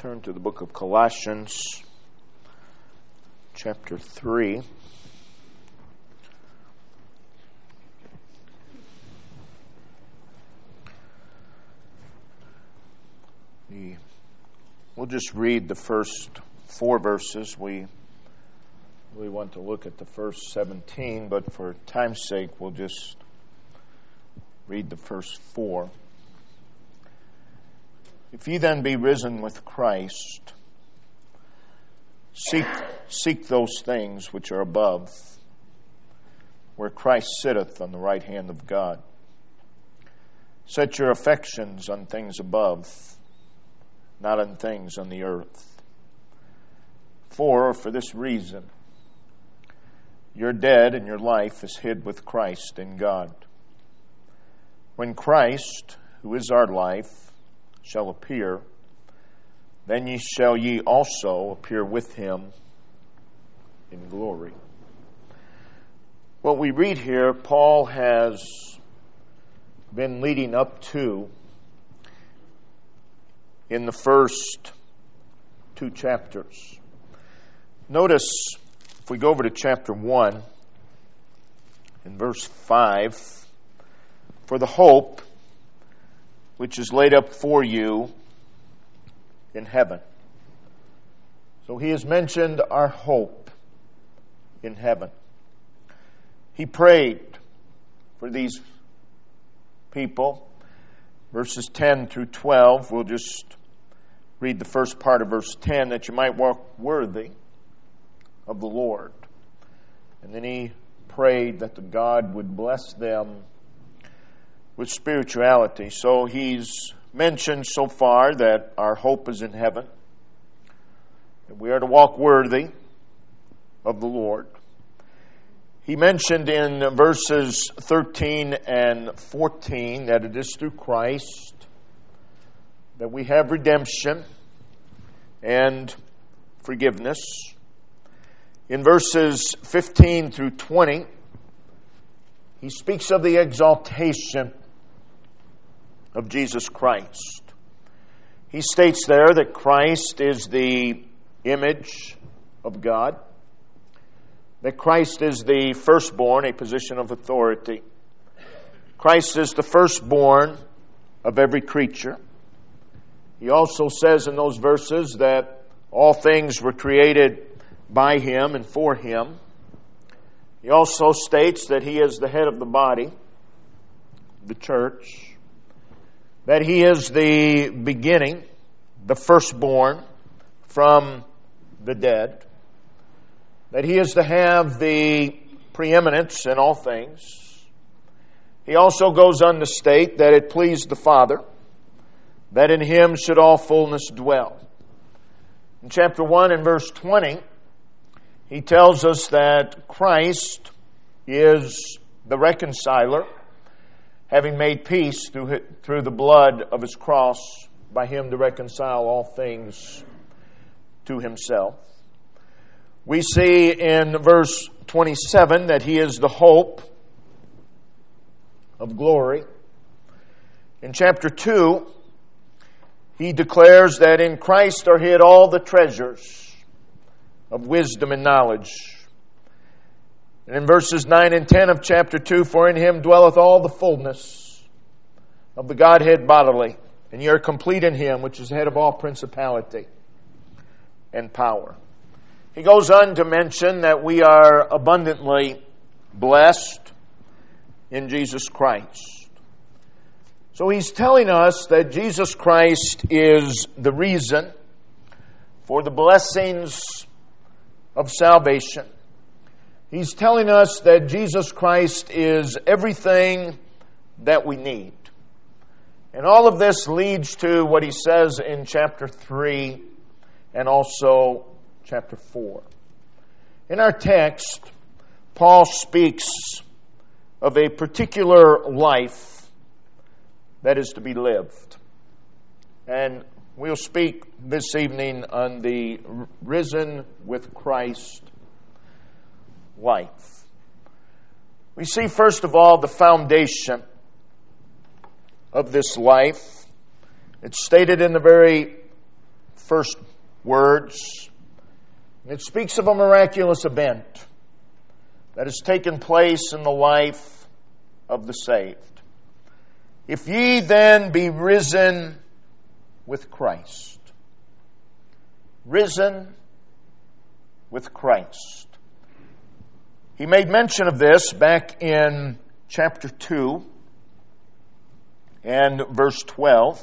Turn to the book of Colossians, chapter 3. We'll just read the first 4 verses. We want to look at the first 17, but for time's sake, we'll just read the first 4. If ye then be risen with Christ, seek those things which are above, where Christ sitteth on the right hand of God. Set your affections on things above, not on things on the earth. For this reason, you're dead and your life is hid with Christ in God. When Christ, who is our life, shall appear, then shall ye also appear with him in glory. What we read here, Paul has been leading up to in the first 2 chapters. Notice, if we go over to chapter 1, in verse 5, for the hope which is laid up for you in heaven. So he has mentioned our hope in heaven. He prayed for these people. Verses 10 through 12, we'll just read the first part of verse 10, that you might walk worthy of the Lord. And then he prayed that the God would bless them with spirituality. So he's mentioned so far that our hope is in heaven, that we are to walk worthy of the Lord. He mentioned in verses 13 and 14 that it is through Christ that we have redemption and forgiveness. In verses 15 through 20, he speaks of the exaltation of Jesus Christ. He states there that Christ is the image of God, that Christ is the firstborn, a position of authority. Christ is the firstborn of every creature. He also says in those verses that all things were created by him and for him. He also states that he is the head of the body, the church, that he is the beginning, the firstborn from the dead, that he is to have the preeminence in all things. He also goes on to state that it pleased the Father that in him should all fullness dwell. In chapter 1 and verse 20, he tells us that Christ is the reconciler, having made peace through the blood of his cross, by him to reconcile all things to himself. We see in verse 27 that he is the hope of glory. In chapter 2, he declares that in Christ are hid all the treasures of wisdom and knowledge. And in verses 9 and 10 of chapter 2, for in him dwelleth all the fullness of the Godhead bodily, and ye are complete in him, which is the head of all principality and power. He goes on to mention that we are abundantly blessed in Jesus Christ. So he's telling us that Jesus Christ is the reason for the blessings of salvation. He's telling us that Jesus Christ is everything that we need. And all of this leads to what he says in chapter 3 and also chapter 4. In our text, Paul speaks of a particular life that is to be lived. And we'll speak this evening on the risen with Christ life. We see, first of all, the foundation of this life. It's stated in the very first words. It speaks of a miraculous event that has taken place in the life of the saved. If ye then be risen with Christ. Risen with Christ. He made mention of this back in chapter 2 and verse 12.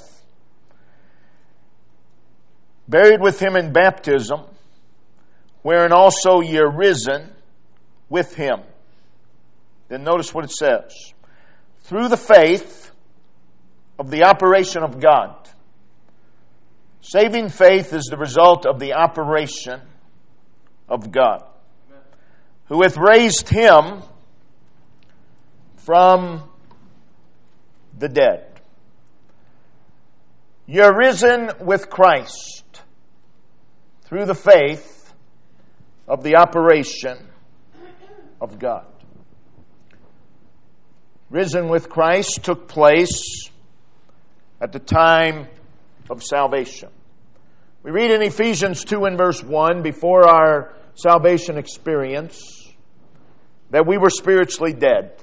Buried with him in baptism, wherein also ye are risen with him. Then notice what it says. Through the faith of the operation of God. Saving faith is the result of the operation of God, who hath raised him from the dead. You're risen with Christ through the faith of the operation of God. Risen with Christ took place at the time of salvation. We read in Ephesians 2 and verse 1, before our salvation experience, that we were spiritually dead.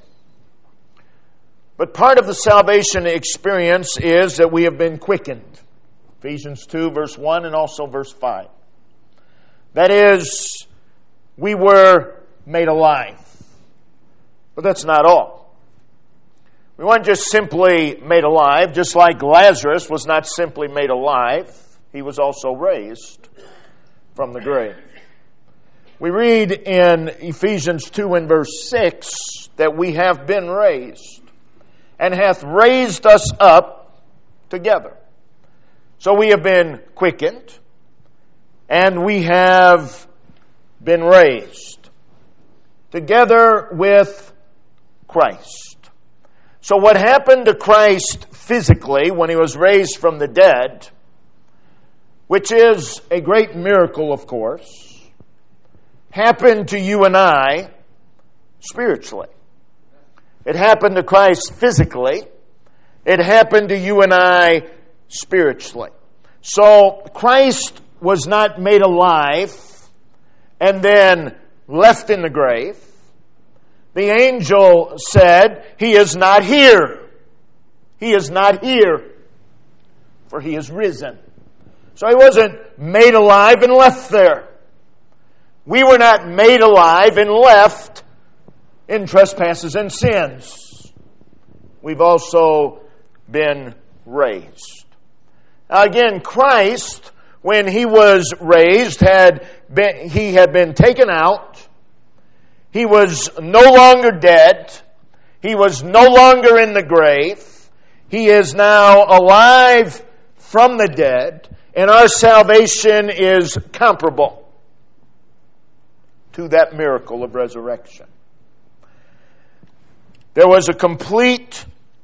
But part of the salvation experience is that we have been quickened. Ephesians 2 verse 1 and also verse 5. That is, we were made alive. But that's not all. We weren't just simply made alive, just like Lazarus was not simply made alive. He was also raised from the grave. We read in Ephesians 2 and verse 6 that we have been raised and hath raised us up together. So we have been quickened and we have been raised together with Christ. So what happened to Christ physically when he was raised from the dead, which is a great miracle, of course, happened to you and I spiritually. It happened to Christ physically. It happened to you and I spiritually. So Christ was not made alive and then left in the grave. The angel said, He is not here. He is not here, for He is risen. So He wasn't made alive and left there. We were not made alive and left in trespasses and sins. We've also been raised. Now again, Christ, when He was raised, He had been taken out. He was no longer dead. He was no longer in the grave. He is now alive from the dead, and our salvation is comparable to that miracle of resurrection. There was a complete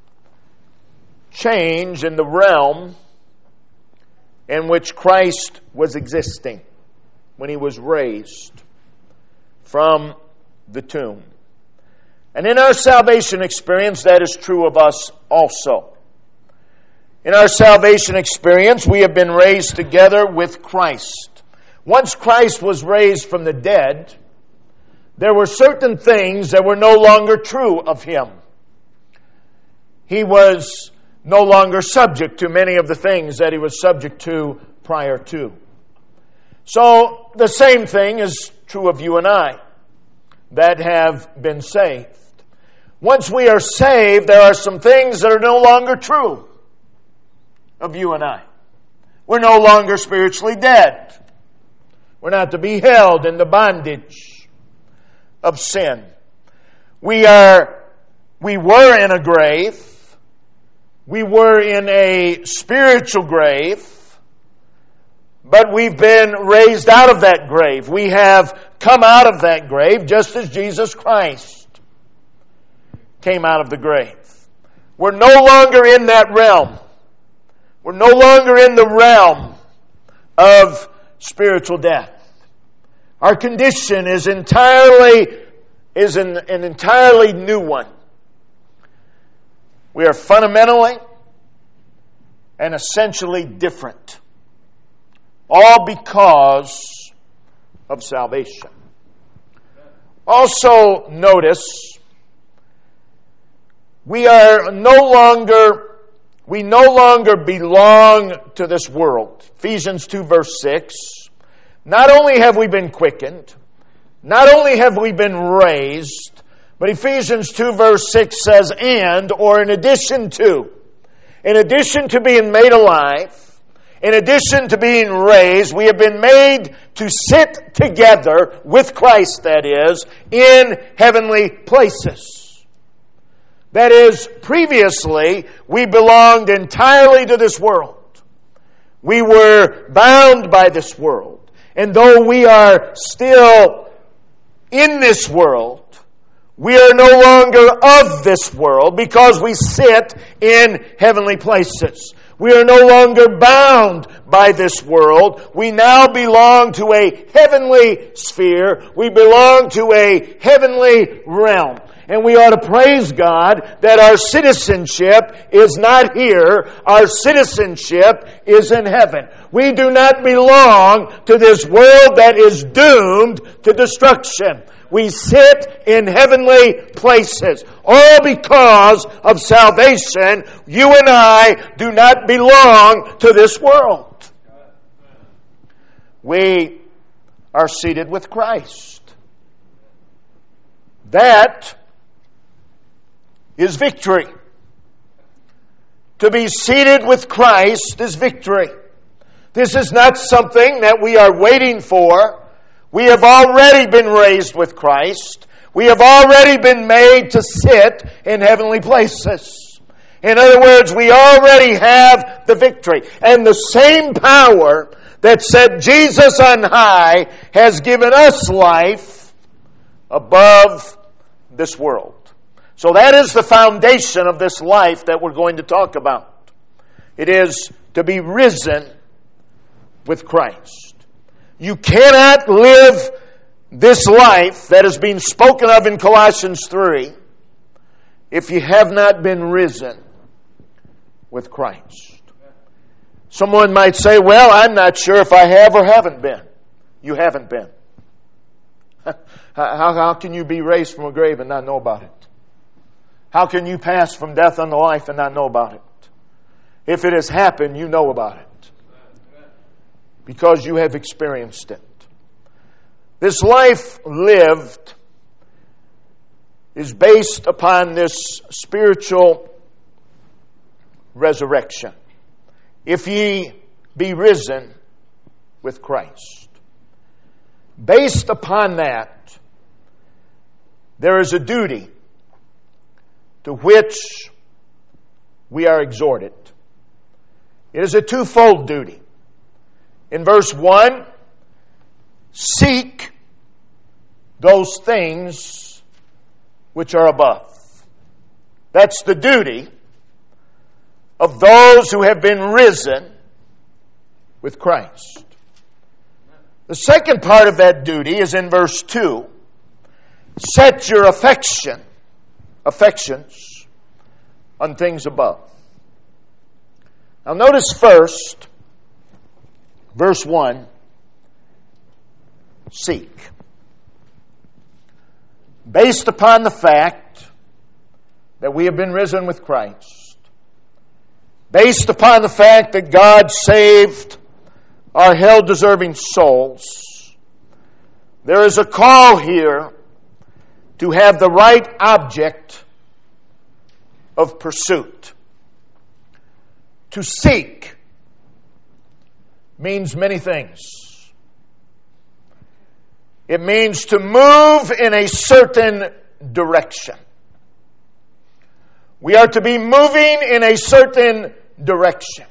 change in the realm in which Christ was existing when He was raised from the tomb. And in our salvation experience, that is true of us also. In our salvation experience, we have been raised together with Christ. Once Christ was raised from the dead, there were certain things that were no longer true of Him. He was no longer subject to many of the things that He was subject to prior to. So the same thing is true of you and I that have been saved. Once we are saved, there are some things that are no longer true of you and I. We're no longer spiritually dead. We're not to be held in the bondage of sin. We were in a grave. We were in a spiritual grave, but we've been raised out of that grave. We have come out of that grave just as Jesus Christ came out of the grave. We're no longer in that realm. We're no longer in the realm of spiritual death. Our condition is an entirely new one. We are fundamentally and essentially different All because of salvation. Also notice, we no longer belong to this world. Ephesians 2 verse 6. Not only have we been quickened, not only have we been raised, but Ephesians 2 verse 6 says, and, or in addition to being made alive, in addition to being raised, we have been made to sit together with Christ, that is, in heavenly places. That is, previously, we belonged entirely to this world. We were bound by this world. And though we are still in this world, we are no longer of this world because we sit in heavenly places. We are no longer bound by this world. We now belong to a heavenly sphere. We belong to a heavenly realm. And we ought to praise God that our citizenship is not here. Our citizenship is in heaven. We do not belong to this world that is doomed to destruction. We sit in heavenly places. All because of salvation, you and I do not belong to this world. We are seated with Christ. That is victory. To be seated with Christ is victory. This is not something that we are waiting for. We have already been raised with Christ. We have already been made to sit in heavenly places. In other words, we already have the victory. And the same power that set Jesus on high has given us life above this world. So that is the foundation of this life that we're going to talk about. It is to be risen with Christ. You cannot live this life that is being spoken of in Colossians 3 if you have not been risen with Christ. Someone might say, well, I'm not sure if I have or haven't been. You haven't been. How can you be raised from a grave and not know about it? How can you pass from death unto life and not know about it? If it has happened, you know about it. Because you have experienced it. This life lived is based upon this spiritual resurrection. If ye be risen with Christ. Based upon that, there is a duty to which we are exhorted. It is a twofold duty. In verse 1, seek those things which are above. That's the duty of those who have been risen with Christ. The second part of that duty is in verse 2. Set your affections on things above. Now notice first, verse 1, seek. Based upon the fact that we have been risen with Christ, based upon the fact that God saved our hell-deserving souls, there is a call here to have the right object of pursuit. To seek means many things. It means to move in a certain direction. We are to be moving in a certain direction.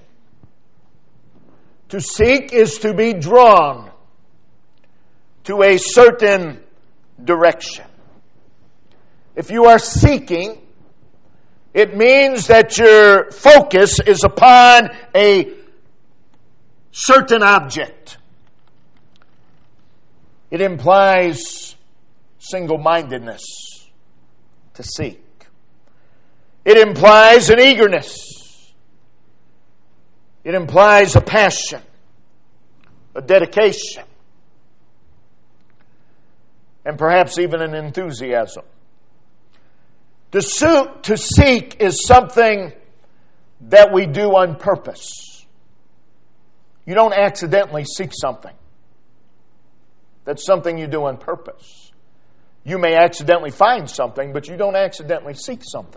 To seek is to be drawn to a certain direction. If you are seeking, it means that your focus is upon a certain object. It implies single-mindedness to seek. It implies an eagerness. It implies a passion. a dedication, and perhaps even an enthusiasm. To seek is something that we do on purpose. You don't accidentally seek something. That's something you do on purpose. You may accidentally find something, but you don't accidentally seek something.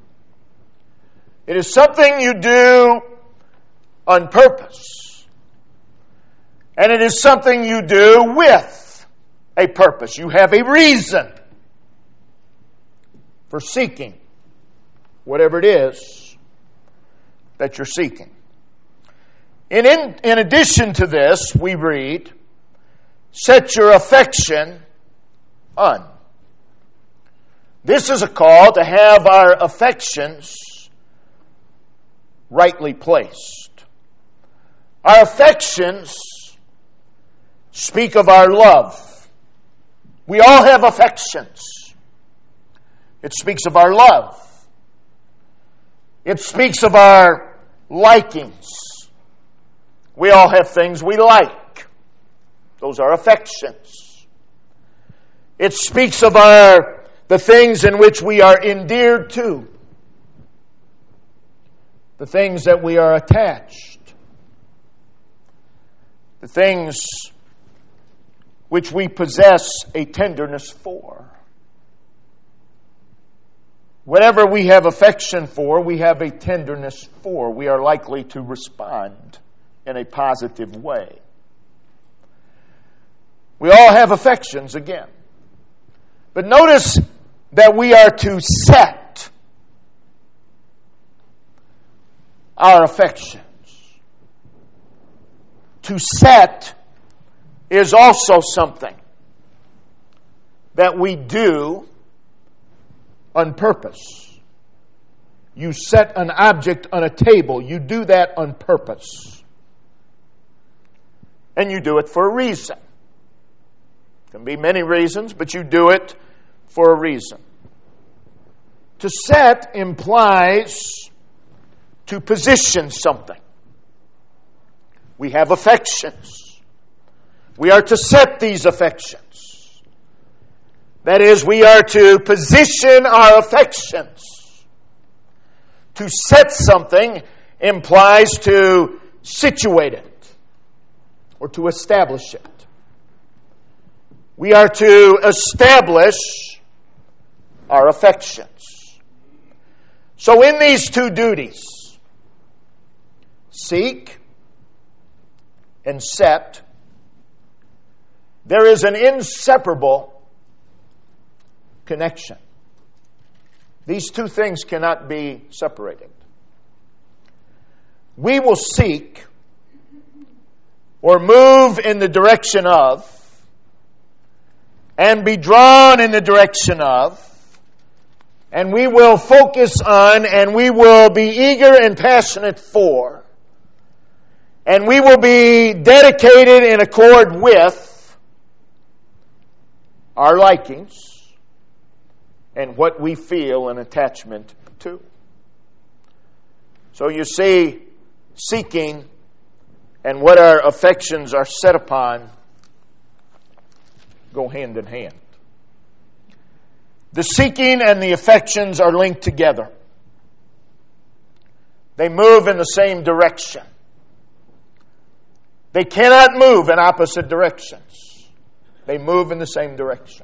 It is something you do on purpose. And it is something you do with a purpose. You have a reason for seeking whatever it is that you're seeking. In addition to this, we read, set your affection on. This is a call to have our affections rightly placed. Our affections speak of our love. We all have affections. It speaks of our love. It speaks of our likings. We all have things we like. Those are affections. It speaks of the things in which we are endeared to. The things that we are attached. The things which we possess a tenderness for. Whatever we have affection for, we have a tenderness for. We are likely to respond in a positive way. We all have affections again. But notice that we are to set our affections. To set is also something that we do on purpose. You set an object on a table. You do that on purpose. And you do it for a reason. There can be many reasons, but you do it for a reason. To set implies to position something. We have affections. We are to set these affections. That is, we are to position our affections. To set something implies to situate it or to establish it. We are to establish our affections. So in these two duties, seek and set, there is an inseparable connection. These two things cannot be separated. We will seek or move in the direction of and be drawn in the direction of, and we will focus on, and we will be eager and passionate for, and we will be dedicated in accord with our likings and what we feel an attachment to. So you see, seeking and what our affections are set upon go hand in hand. The seeking and the affections are linked together. They move in the same direction. They cannot move in opposite directions. They move in the same direction.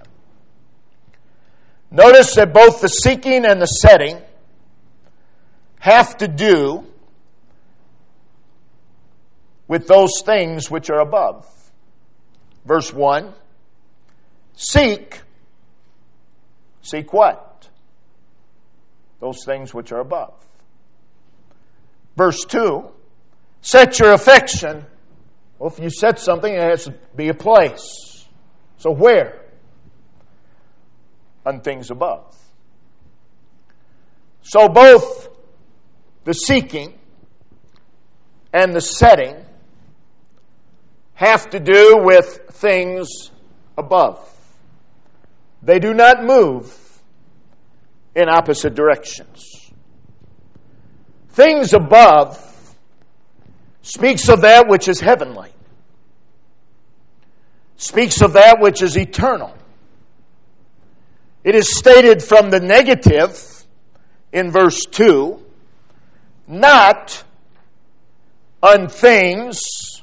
Notice that both the seeking and the setting have to do with those things which are above. Verse 1, seek what? Those things which are above. Verse 2, set your affection. Well, if you set something, it has to be a place. So where? On things above. So both the seeking and the setting have to do with things above. They do not move in opposite directions. Things above speaks of that which is heavenly. speaks of that which is eternal. It is stated from the negative in verse 2, not on things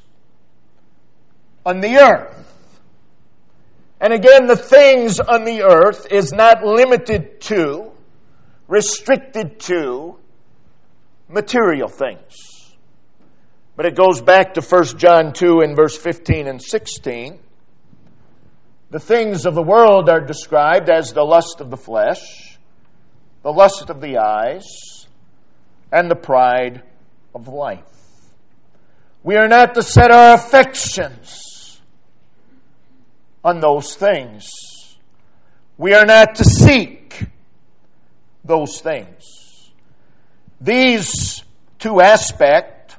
on the earth. And again, the things on the earth is not limited to, restricted to, material things. But it goes back to 1 John 2 in verse 15 and 16. The things of the world are described as the lust of the flesh, the lust of the eyes, and the pride of life. We are not to set our affections on those things. We are not to seek those things. These two aspects,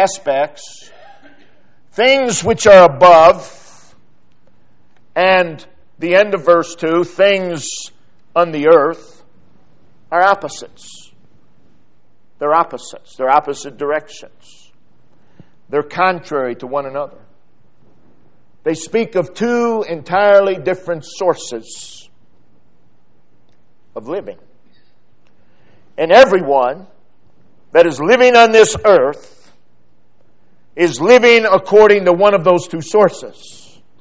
things which are above, and the end of verse 2, things on the earth, are opposites. They're opposites. They're opposite directions. They're contrary to one another. They speak of two entirely different sources of living. And everyone that is living on this earth is living according to one of those two sources.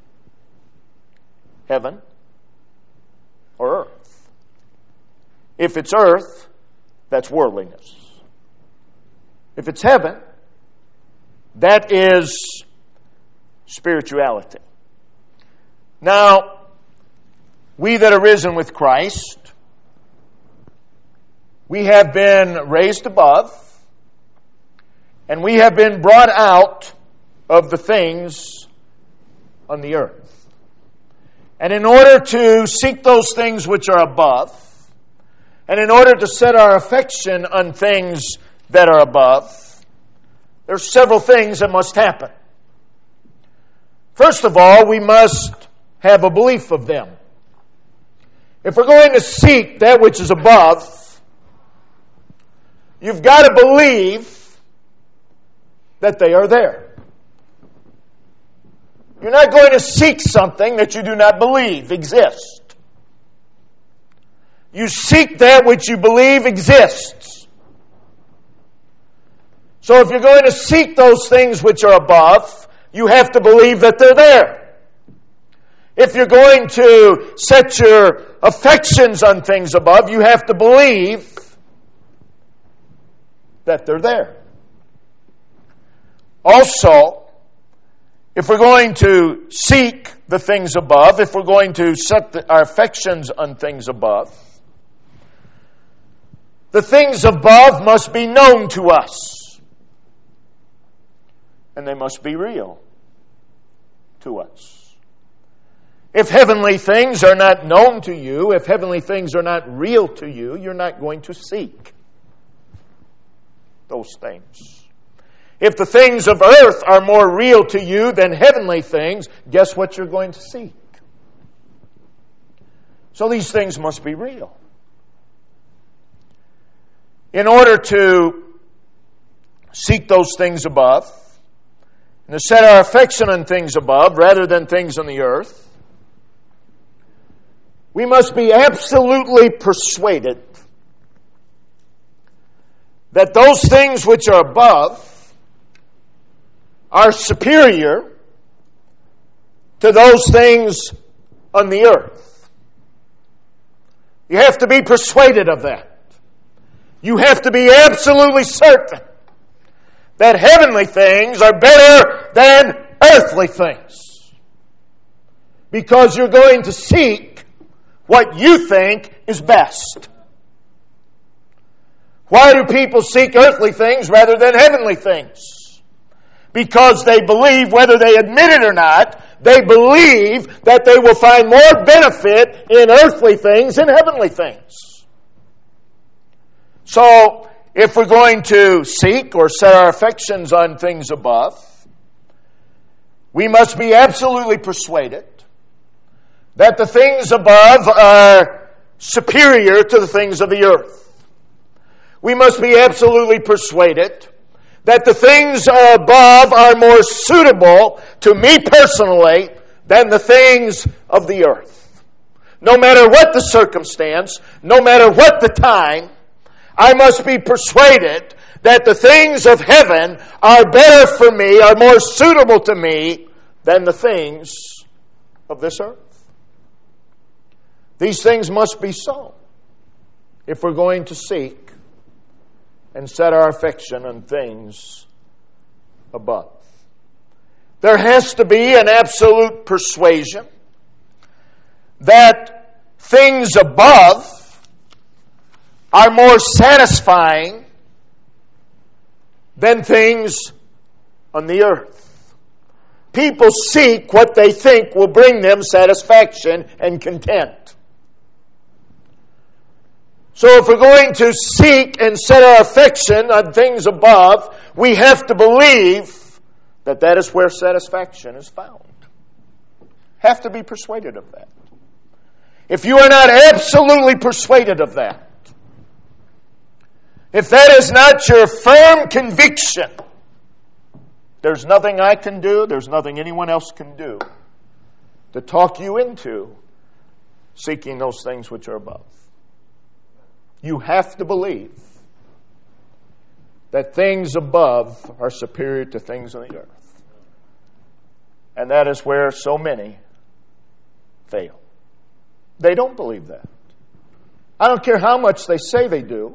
Heaven or earth. If it's earth, that's worldliness. If it's heaven, that is spirituality. Now, we that are risen with Christ, we have been raised above, and we have been brought out of the things on the earth. And in order to seek those things which are above, and in order to set our affection on things that are above, there's several things that must happen. First of all, we must have a belief of them. If we're going to seek that which is above, you've got to believe that they are there. You're not going to seek something that you do not believe exists. You seek that which you believe exists. So if you're going to seek those things which are above, you have to believe that they're there. If you're going to set your affections on things above, you have to believe that they're there. Also, if we're going to seek the things above, if we're going to set our affections on things above, the things above must be known to us. And they must be real to us. If heavenly things are not known to you, if heavenly things are not real to you, you're not going to seek those things. If the things of earth are more real to you than heavenly things, guess what you're going to seek? So these things must be real. In order to seek those things above, and to set our affection on things above rather than things on the earth, we must be absolutely persuaded that those things which are above are superior to those things on the earth. You have to be persuaded of that. You have to be absolutely certain that heavenly things are better than earthly things. Because you're going to seek what you think is best. Why do people seek earthly things rather than heavenly things? Because they believe, whether they admit it or not, they believe that they will find more benefit in earthly things than heavenly things. So, if we're going to seek or set our affections on things above, we must be absolutely persuaded that the things above are superior to the things of the earth. We must be absolutely persuaded that the things above are more suitable to me personally than the things of the earth. No matter what the circumstance, no matter what the time, I must be persuaded that the things of heaven are better for me, are more suitable to me than the things of this earth. These things must be so if we're going to seek and set our affection on things above. There has to be an absolute persuasion that things above are more satisfying than things on the earth. People seek what they think will bring them satisfaction and content. So if we're going to seek and set our affection on things above, we have to believe that that is where satisfaction is found. Have to be persuaded of that. If you are not absolutely persuaded of that, if that is not your firm conviction, there's nothing I can do, there's nothing anyone else can do to talk you into seeking those things which are above. You have to believe that things above are superior to things on the earth. And that is where so many fail. They don't believe that. I don't care how much they say they do.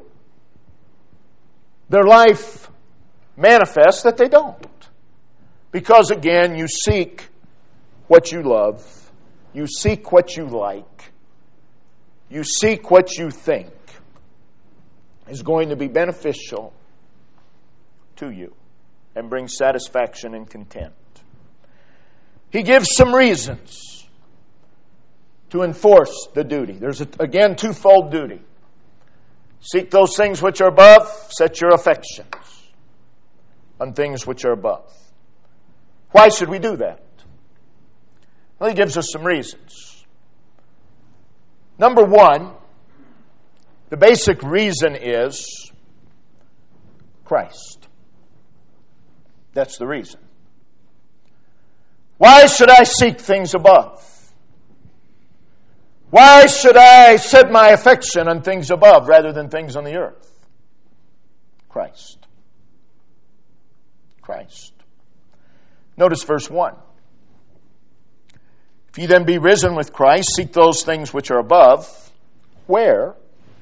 Their life manifests that they don't. Because again, you seek what you love. You seek what you like. You seek what you think is going to be beneficial to you and bring satisfaction and content. He gives some reasons to enforce the duty. There's, again, twofold duty. Seek those things which are above, set your affections on things which are above. Why should we do that? Well, he gives us some reasons. Number one, the basic reason is Christ. That's the reason. Why should I seek things above? Why should I set my affection on things above rather than things on the earth? Christ. Christ. Notice verse 1. If ye then be risen with Christ, seek those things which are above. Where?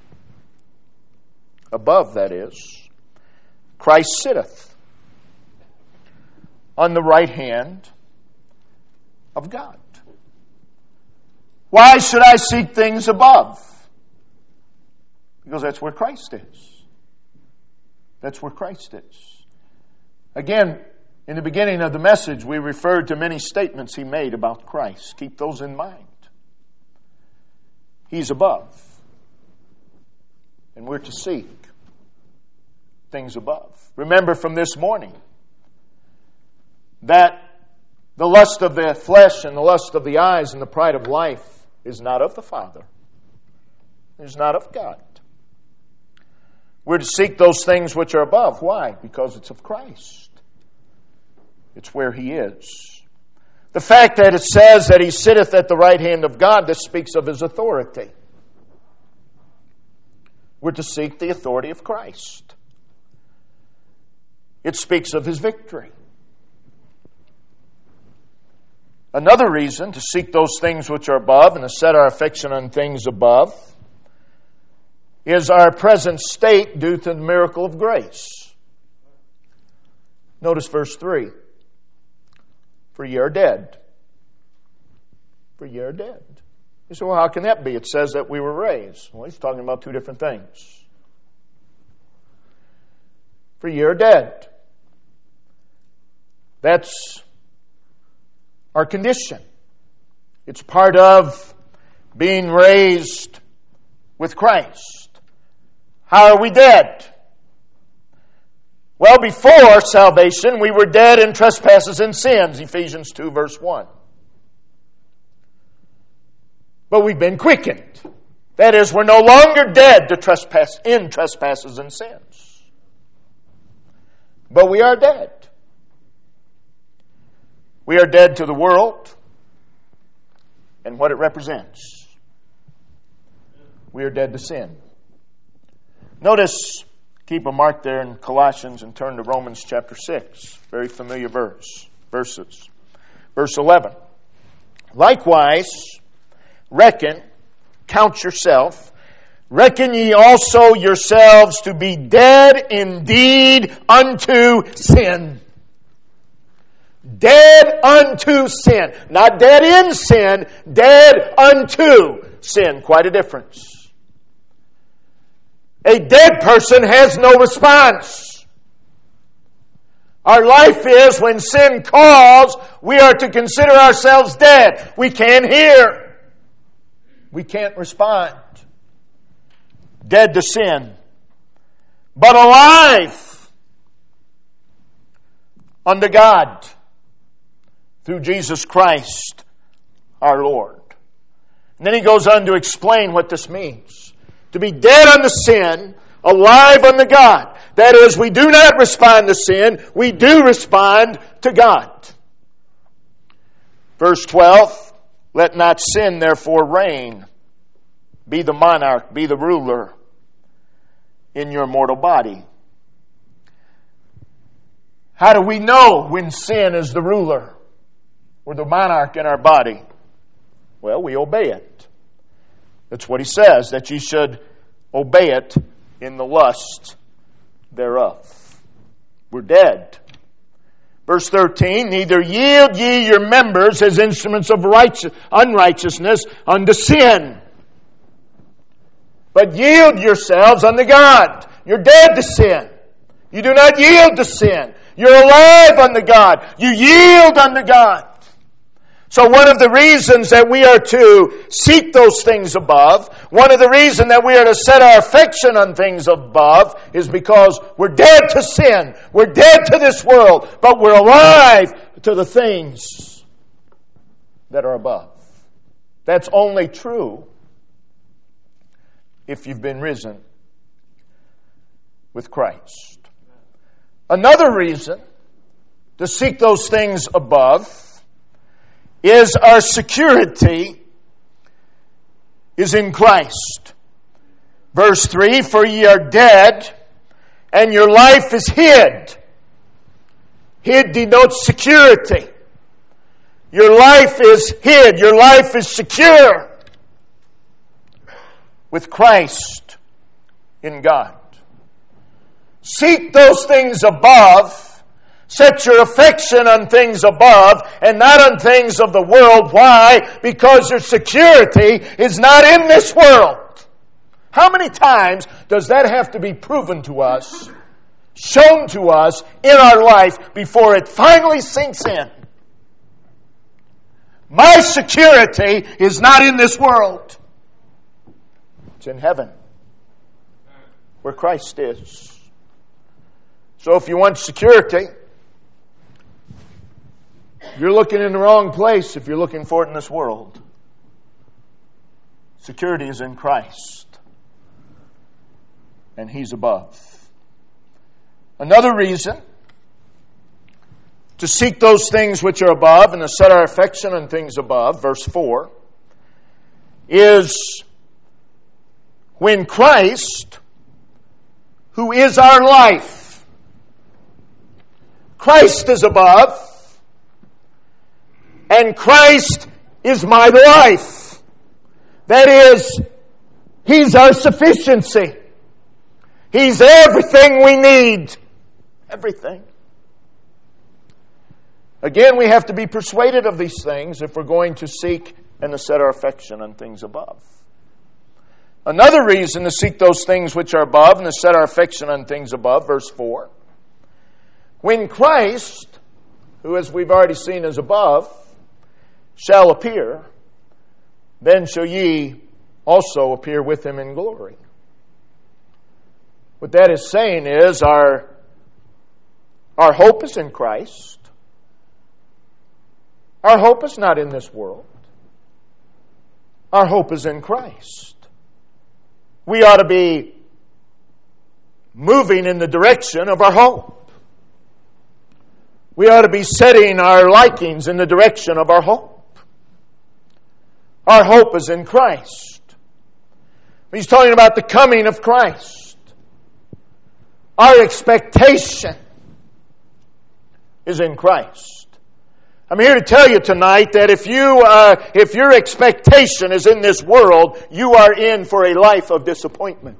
Above, that is. Christ sitteth on the right hand of God. Why should I seek things above? Because that's where Christ is. That's where Christ is. Again, in the beginning of the message, we referred to many statements he made about Christ. Keep those in mind. He's above. And we're to seek things above. Remember from this morning that the lust of the flesh and the lust of the eyes and the pride of life is not of the Father. It is not of God. We're to seek those things which are above. Why? Because it's of Christ. It's where He is. The fact that it says that He sitteth at the right hand of God, this speaks of His authority. We're to seek the authority of Christ. It speaks of His victory. Another reason to seek those things which are above and to set our affection on things above is our present state due to the miracle of grace. Notice verse 3. For ye are dead. For ye are dead. You say, well, how can that be? It says that we were raised. Well, he's talking about two different things. For ye are dead. That's our condition. It's part of being raised with Christ. How are we dead? Well, before salvation, we were dead in trespasses and sins, Ephesians 2, verse 1. But we've been quickened. That is, we're no longer dead to trespasses and sins. But we are dead. We are dead to the world. and what it represents. We are dead to sin. Notice, keep a mark there in Colossians and turn to Romans chapter 6. Very familiar verses. Verse 11. Likewise, count yourself, reckon ye also yourselves to be dead indeed unto sin. Dead unto sin. Not dead in sin, dead unto sin. Quite a difference. A dead person has no response. Our life is, when sin calls, we are to consider ourselves dead. We can't hear. We can't respond. Dead to sin. But alive unto God through Jesus Christ our Lord. And then he goes on to explain what this means. To be dead unto sin, alive unto God. That is, we do not respond to sin, we do respond to God. Verse 12, let not sin therefore reign. Be the monarch, be the ruler in your mortal body. How do we know when sin is the ruler or the monarch in our body? Well, we obey it. That's what he says, that ye should obey it in the lust thereof. We're dead. Verse 13, neither yield ye your members as instruments of unrighteousness unto sin, but yield yourselves unto God. You're dead to sin. You do not yield to sin. You're alive unto God. You yield unto God. So one of the reasons that we are to seek those things above, one of the reasons that we are to set our affection on things above, is because we're dead to sin. We're dead to this world, but we're alive to the things that are above. That's only true if you've been risen with Christ. Another reason to seek those things above is our security is in Christ. Verse 3, for ye are dead, and your life is hid. Hid denotes security. Your life is hid. Your life is secure with Christ in God. Seek those things above. Set your affection on things above and not on things of the world. Why? Because your security is not in this world. How many times does that have to be proven to us, shown to us in our life before it finally sinks in? My security is not in this world. It's in heaven, where Christ is. So if you want security, you're looking in the wrong place if you're looking for it in this world. Security is in Christ, and He's above. Another reason to seek those things which are above and to set our affection on things above, verse 4, is when Christ, who is our life, Christ is above, and Christ is my life. That is, He's our sufficiency. He's everything we need. Everything. Again, we have to be persuaded of these things if we're going to seek and to set our affection on things above. Another reason to seek those things which are above and to set our affection on things above, verse 4. When Christ, who as we've already seen is above, shall appear, then shall ye also appear with Him in glory. What that is saying is our hope is in Christ. Our hope is not in this world. Our hope is in Christ. We ought to be moving in the direction of our hope. We ought to be setting our likings in the direction of our hope. Our hope is in Christ. He's talking about the coming of Christ. Our expectation is in Christ. I'm here to tell you tonight that if your expectation is in this world, you are in for a life of disappointment.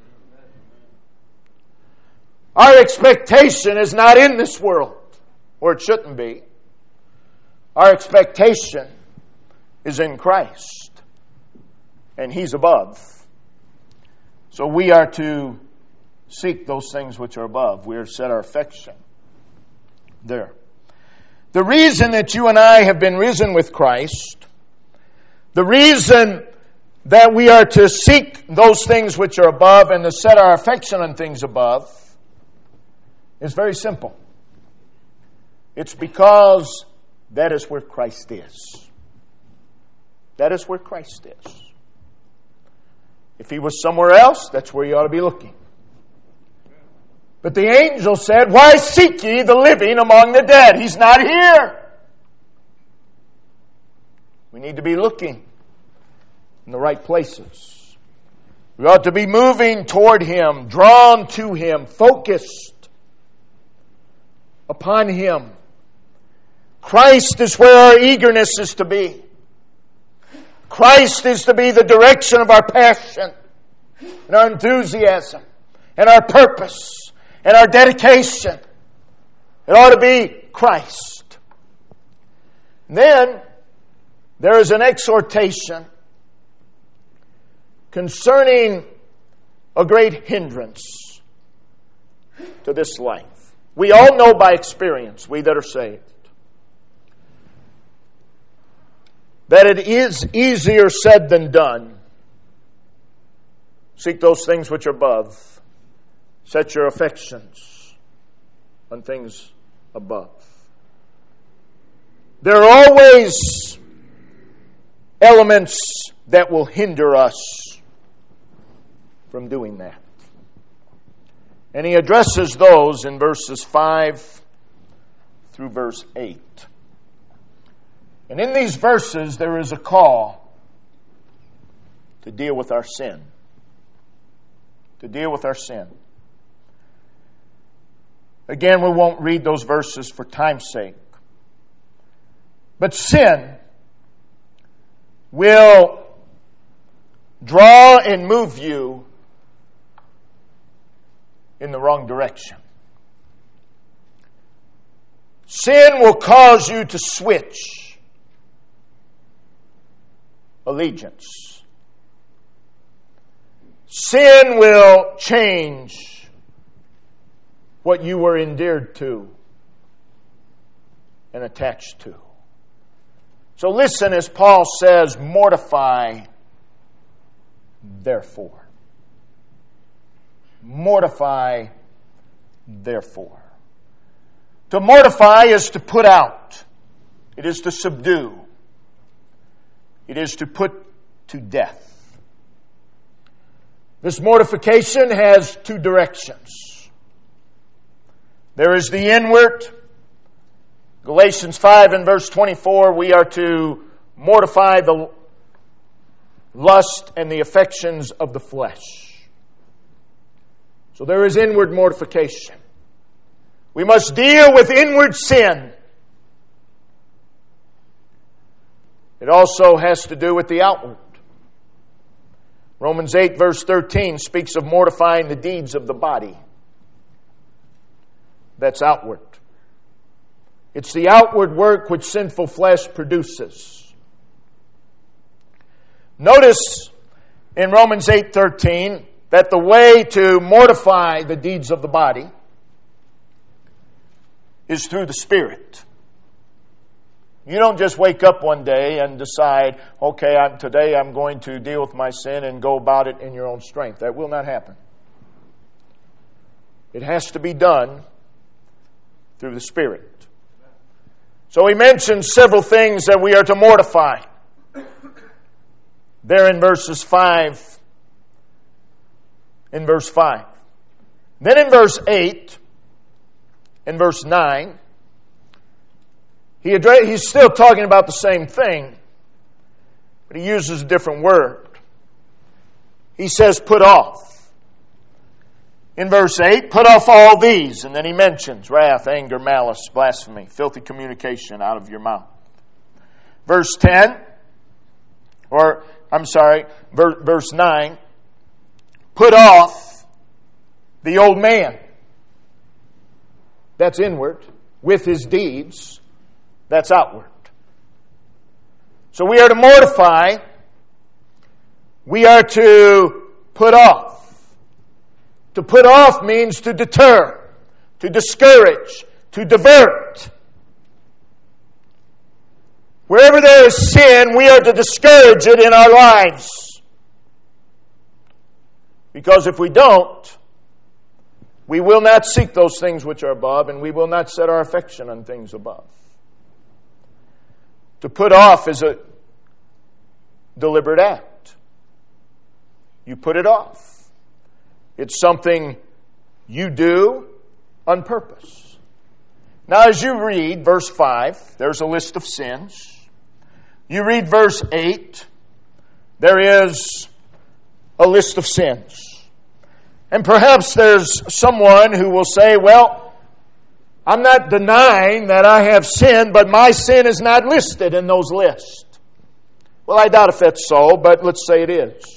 Our expectation is not in this world, or it shouldn't be. Our expectation is in Christ, and He's above. So we are to seek those things which are above. We are to set our affection there. The reason that you and I have been risen with Christ, the reason that we are to seek those things which are above and to set our affection on things above is very simple. It's because that is where Christ is. That is where Christ is. If He was somewhere else, that's where you ought to be looking. But the angel said, "Why seek ye the living among the dead?" He's not here. We need to be looking in the right places. We ought to be moving toward Him, drawn to Him, focused upon Him. Christ is where our eagerness is to be. Christ is to be the direction of our passion and our enthusiasm and our purpose and our dedication. It ought to be Christ. And then there is an exhortation concerning a great hindrance to this life. We all know by experience, we that are saved, that it is easier said than done. Seek those things which are above. Set your affections on things above. There are always elements that will hinder us from doing that. And he addresses those in verses 5 through verse 8. And in these verses, there is a call to deal with our sin. To deal with our sin. Again, we won't read those verses for time's sake. But sin will draw and move you in the wrong direction. Sin will cause you to switch allegiance. Sin will change what you were endeared to and attached to. So listen as Paul says, mortify therefore. Mortify therefore. To mortify is to put out. It is to subdue. It is to put to death. This mortification has two directions. There is the inward. Galatians 5 and verse 24, we are to mortify the lust and the affections of the flesh. So there is inward mortification. We must deal with inward sin. It also has to do with the outward. Romans 8 verse 13 speaks of mortifying the deeds of the body. That's outward. It's the outward work which sinful flesh produces. Notice in Romans 8:13 that the way to mortify the deeds of the body is through the Spirit. You don't just wake up one day and decide, okay, today I'm going to deal with my sin and go about it in your own strength. That will not happen. It has to be done through the Spirit. So he mentions several things that we are to mortify. There in verses 5, in verse 5. Then in verse 8, in verse 9, he's still talking about the same thing. But he uses a different word. He says, put off. In verse 8, put off all these. And then he mentions wrath, anger, malice, blasphemy, filthy communication out of your mouth. Verse 10, verse 9, put off the old man. That's inward. With his deeds, that's outward. So we are to mortify. We are to put off. To put off means to deter, to discourage, to divert. Wherever there is sin, we are to discourage it in our lives. Because if we don't, we will not seek those things which are above, and we will not set our affection on things above. To put off is a deliberate act. You put it off. It's something you do on purpose. Now, as you read verse 5, there's a list of sins. You read verse 8, there is a list of sins. And perhaps there's someone who will say, well, I'm not denying that I have sinned, but my sin is not listed in those lists. Well, I doubt if that's so, but let's say it is.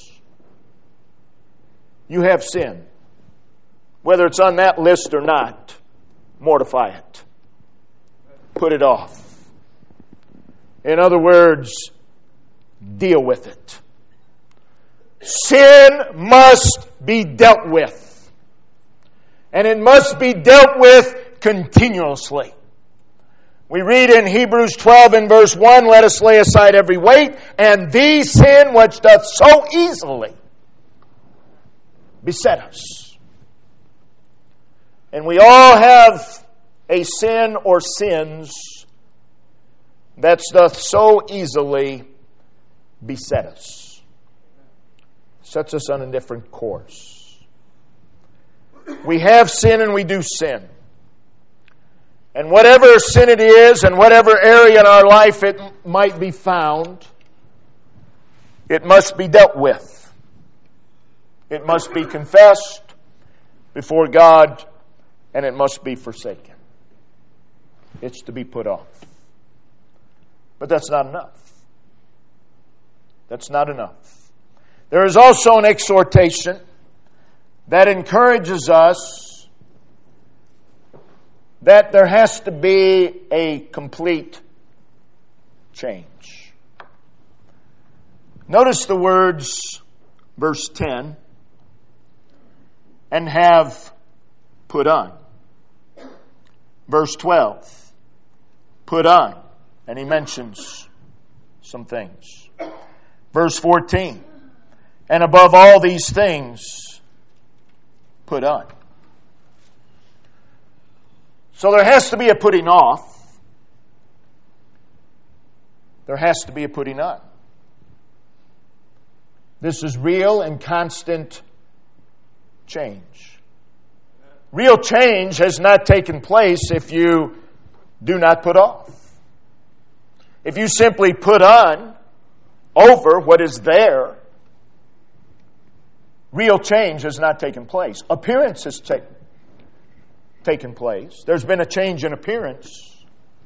You have sin. Whether it's on that list or not, mortify it. Put it off. In other words, deal with it. Sin must be dealt with. And it must be dealt with continuously. We read in Hebrews 12 in verse 1, let us lay aside every weight and the sin which doth so easily beset us. And we all have a sin or sins that doth so easily beset us. Sets us on a different course. We have sin and we do sin. And whatever sin it is and whatever area in our life it might be found, it must be dealt with. It must be confessed before God, and it must be forsaken. It's to be put off. But that's not enough. That's not enough. There is also an exhortation that encourages us that there has to be a complete change. Notice the words, verse 10, and have put on. Verse 12, put on. And he mentions some things. Verse 14, and above all these things, put on. So there has to be a putting off. There has to be a putting on. This is real and constant change. Real change has not taken place if you do not put off. If you simply put on over what is there, real change has not taken place. Appearance has taken place. There's been a change in appearance,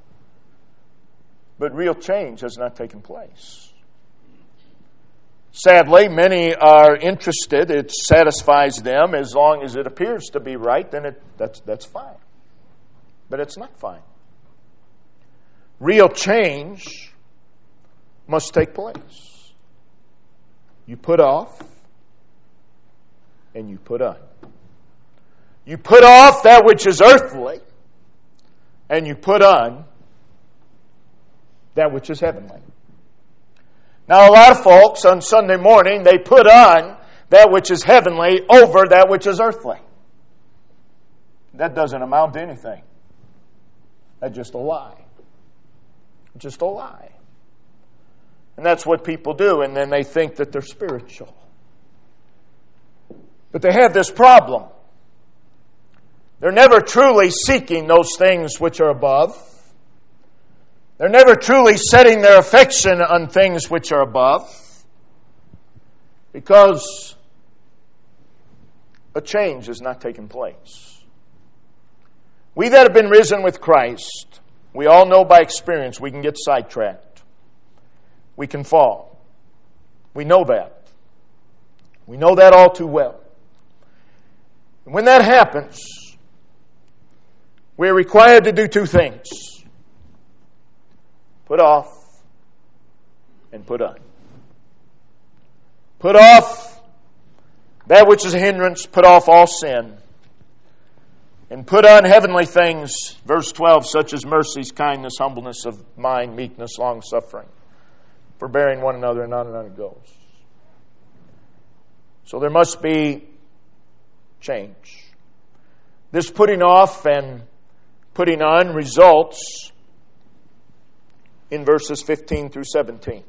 but real change has not taken place. Sadly, many are interested. It satisfies them as long as it appears to be right, then that's fine. But it's not fine. Real change must take place. You put off and you put on. You put off that which is earthly and you put on that which is heavenly. Now, a lot of folks on Sunday morning, they put on that which is heavenly over that which is earthly. That doesn't amount to anything. That's just a lie. Just a lie. And that's what people do, and then they think that they're spiritual. But they have this problem. They're never truly seeking those things which are above. They're never truly setting their affection on things which are above, because a change has not taken place. We that have been risen with Christ, we all know by experience we can get sidetracked. We can fall. We know that. We know that all too well. And when that happens, we're required to do two things: put off and put on. Put off that which is a hindrance, put off all sin, and put on heavenly things, verse 12, such as mercies, kindness, humbleness of mind, meekness, long-suffering, forbearing one another, and on it goes. So there must be change. This putting off and putting on results in verses 15 through 17.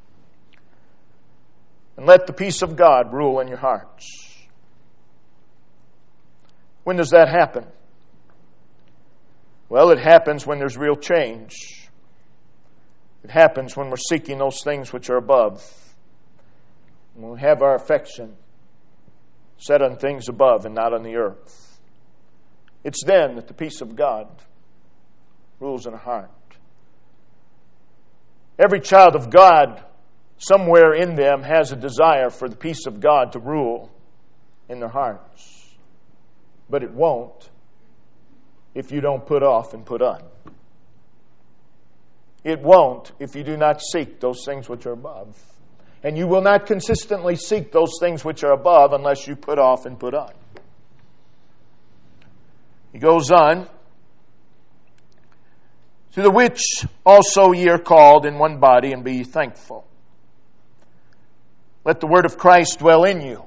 And let the peace of God rule in your hearts. When does that happen? Well, it happens when there's real change. It happens when we're seeking those things which are above. When we have our affection set on things above and not on the earth. It's then that the peace of God rules in our heart. Every child of God, somewhere in them, has a desire for the peace of God to rule in their hearts. But it won't if you don't put off and put on. It won't if you do not seek those things which are above. And you will not consistently seek those things which are above unless you put off and put on. He goes on, to the which also ye are called in one body, and be ye thankful. Let the word of Christ dwell in you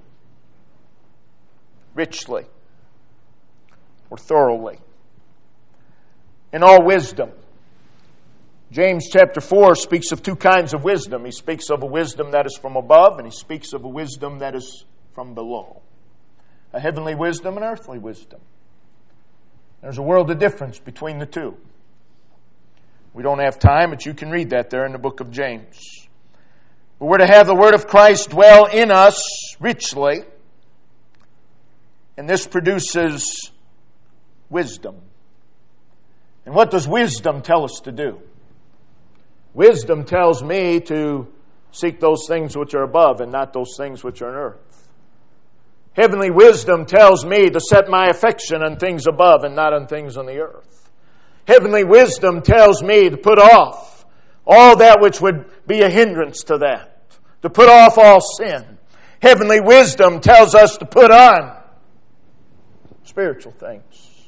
richly or thoroughly in all wisdom. James chapter 4 speaks of two kinds of wisdom. He speaks of a wisdom that is from above, and he speaks of a wisdom that is from below. A heavenly wisdom and earthly wisdom. There's a world of difference between the two. We don't have time, but you can read that there in the book of James. But we're to have the word of Christ dwell in us richly, and this produces wisdom. And what does wisdom tell us to do? Wisdom tells me to seek those things which are above and not those things which are on earth. Heavenly wisdom tells me to set my affection on things above and not on things on the earth. Heavenly wisdom tells me to put off all that which would be a hindrance to that. To put off all sin. Heavenly wisdom tells us to put on spiritual things.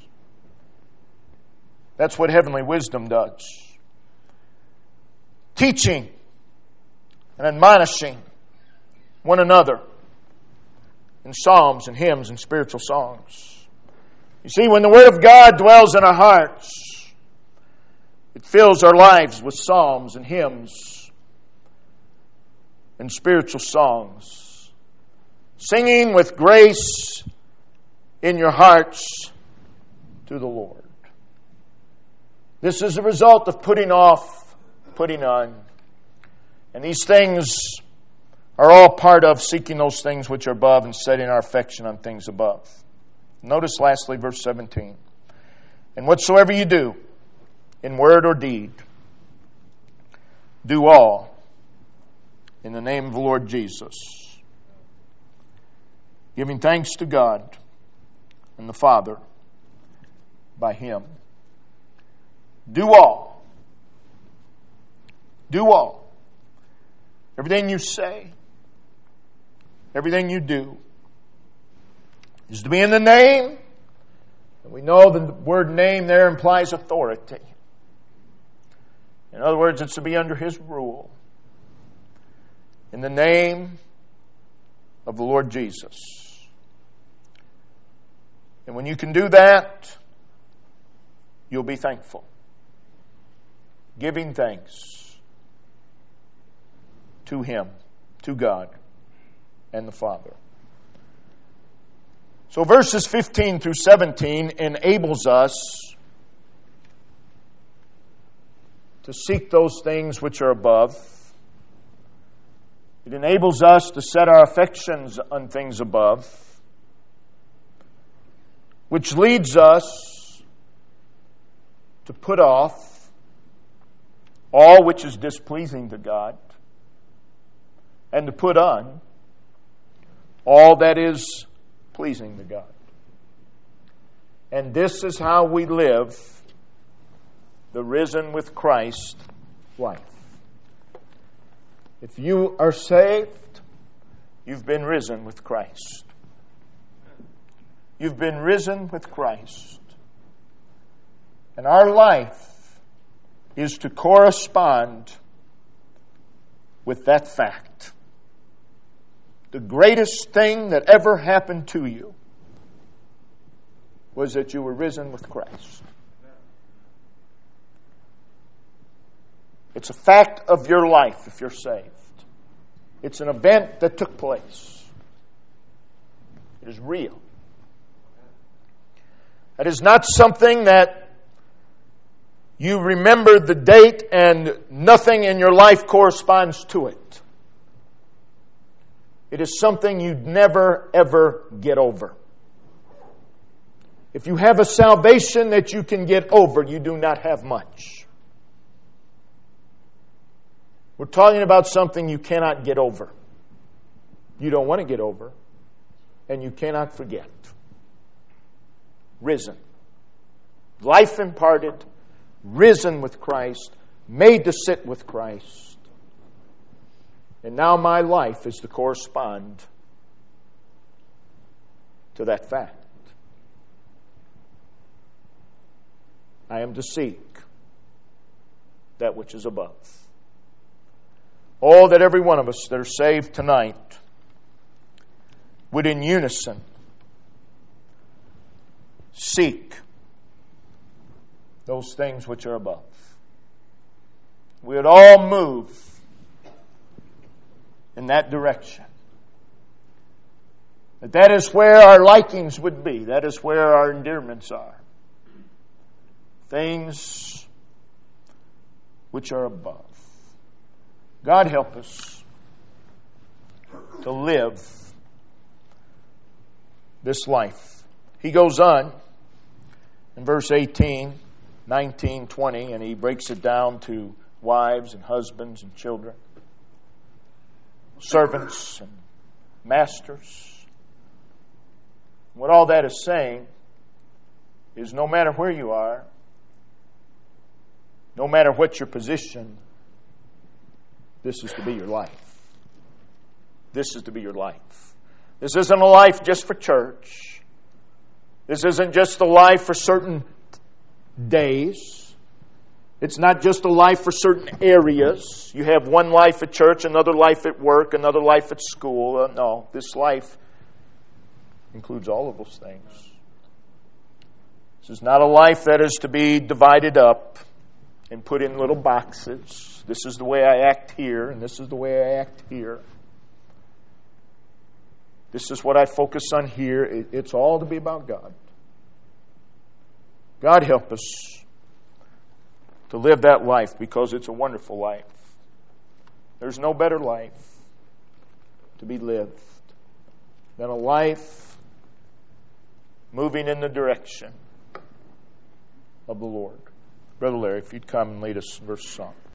That's what heavenly wisdom does. Teaching and admonishing one another in psalms and hymns and spiritual songs. You see, when the Word of God dwells in our hearts, it fills our lives with psalms and hymns and spiritual songs. Singing with grace in your hearts to the Lord. This is a result of putting off, putting on. And these things are all part of seeking those things which are above and setting our affection on things above. Notice lastly verse 17. And whatsoever you do, in word or deed, do all in the name of the Lord Jesus, giving thanks to God and the Father by Him. Do all. Do all. Everything you say, everything you do, is to be in the name. And we know the word name there implies authority. In other words, it's to be under His rule. In the name of the Lord Jesus. And when you can do that, you'll be thankful. Giving thanks to Him, to God and the Father. So verses 15 through 17 enables us to seek those things which are above. It enables us to set our affections on things above, which leads us to put off all which is displeasing to God and to put on all that is pleasing to God. And this is how we live the risen with Christ life. If you are saved, you've been risen with Christ. You've been risen with Christ. And our life is to correspond with that fact. The greatest thing that ever happened to you was that you were risen with Christ. It's a fact of your life if you're saved. It's an event that took place. It is real. It is not something that you remember the date and nothing in your life corresponds to it. It is something you'd never, ever get over. If you have a salvation that you can get over, you do not have much. We're talking about something you cannot get over. You don't want to get over, and you cannot forget. Risen. Life imparted, risen with Christ, made to sit with Christ. And now my life is to correspond to that fact. I am to seek that which is above. Oh, that every one of us that are saved tonight would in unison seek those things which are above. We would all move in that direction. That is where our likings would be. That is where our endearments are. Things which are above. God help us to live this life. He goes on in verse 18, 19, 20, and he breaks it down to wives and husbands and children, servants and masters. What all that is saying is no matter where you are, no matter what your position, this is to be your life. This is to be your life. This isn't a life just for church. This isn't just a life for certain days. It's not just a life for certain areas. You have one life at church, another life at work, another life at school. No, this life includes all of those things. This is not a life that is to be divided up and put in little boxes. This is the way I act here, and this is the way I act here. This is what I focus on here. It's all to be about God. God help us to live that life because it's a wonderful life. There's no better life to be lived than a life moving in the direction of the Lord. Brother Larry, if you'd come and lead us in verse song.